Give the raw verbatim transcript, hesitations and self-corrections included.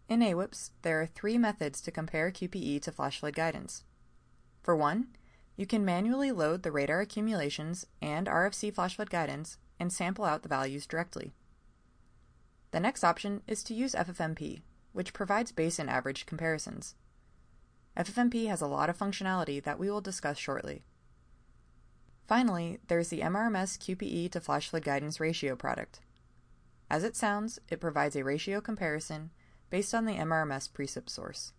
In A W I P S, there are three methods to compare Q P E to flash flood guidance. For one, you can manually load the radar accumulations and R F C flash flood guidance and sample out the values directly. The next option is to use F F M P, which provides base and average comparisons. F F M P has a lot of functionality that we will discuss shortly. Finally, there's the M R M S Q P E to flash flood guidance ratio product. As it sounds, it provides a ratio comparison based on the M R M S precip source.